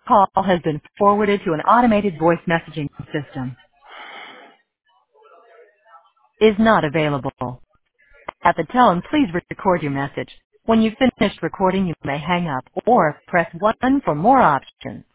Call has been forwarded to an automated voice messaging system. Is not available. At the tone, please record your message. When you've finished recording, you may hang up or press 1 for more options.